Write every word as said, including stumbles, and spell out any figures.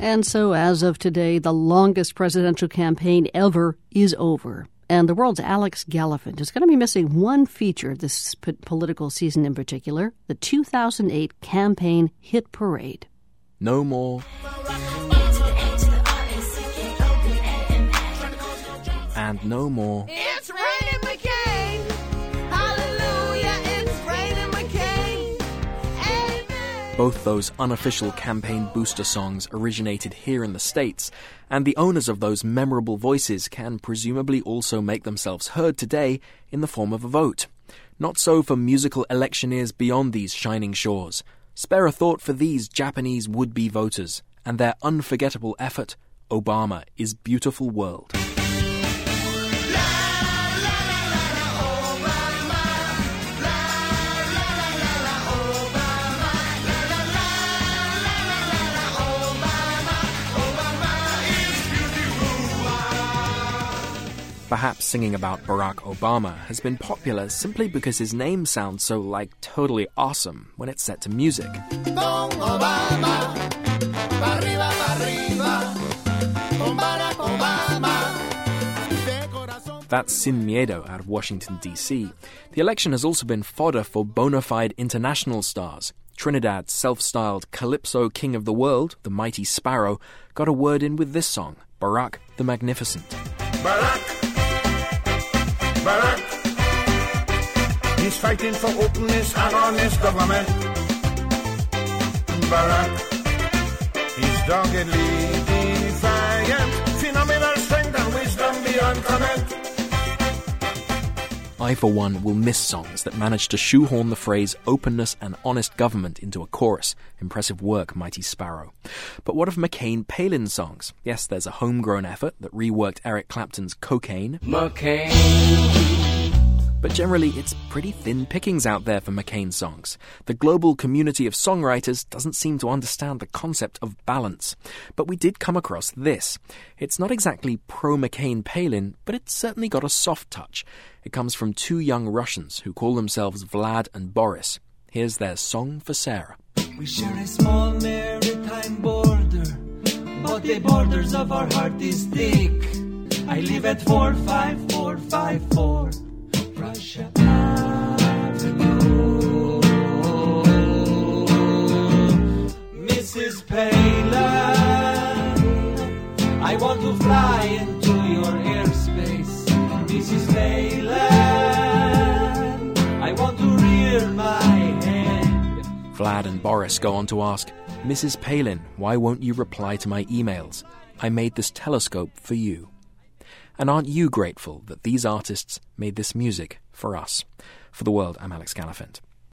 And so, as of today, the longest presidential campaign ever is over. And the world's Alex Gallafent is going to be missing one feature this p- political season in particular, the two thousand eight campaign hit parade. No more. And no more. It's raining McCain. Hallelujah, it's raining McCain. Amen. Both those unofficial campaign booster songs originated here in the States, and the owners of those memorable voices can presumably also make themselves heard today in the form of a vote. Not so for musical electioneers beyond these shining shores. Spare a thought for these Japanese would-be voters and their unforgettable effort, Obama is Beautiful World. Perhaps singing about Barack Obama has been popular simply because his name sounds so, like, totally awesome when it's set to music. Con Obama, pa arriba, pa arriba, con Barack Obama, de corazón. That's Sin Miedo out of Washington, D C. The election has also been fodder for bona fide international stars. Trinidad's self-styled Calypso King of the World, the Mighty Sparrow, got a word in with this song, Barack the Magnificent. Barack, Barack, he's fighting for openness and honest government. Barack, he's doggedly defiant, phenomenal strength and wisdom beyond comment. I, for one, will miss songs that manage to shoehorn the phrase openness and honest government into a chorus. Impressive work, Mighty Sparrow. But what of McCain-Palin songs? Yes, there's a homegrown effort that reworked Eric Clapton's Cocaine. McCain. But generally, it's pretty thin pickings out there for McCain songs. The global community of songwriters doesn't seem to understand the concept of balance. But we did come across this. It's not exactly pro-McCain-Palin, but it's certainly got a soft touch. It comes from two young Russians who call themselves Vlad and Boris. Here's their song for Sarah. We share a small maritime border, but the borders of our heart is thick. I live at four five four five four Russia Avenue. Missus Palin, I want to fly into your airspace. Missus Palin, I want to rear my head. Vlad and Boris go on to ask, Missus Palin, why won't you reply to my emails? I made this telescope for you. And aren't you grateful that these artists made this music for us? For The World, I'm Alex Gallafent.